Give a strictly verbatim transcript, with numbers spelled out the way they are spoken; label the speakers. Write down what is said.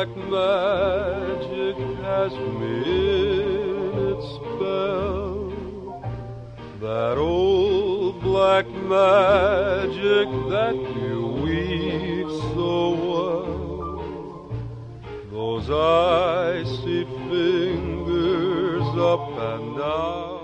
Speaker 1: black magic has me in its spell. That old black magic that you weave so well. Those icy fingers up and down.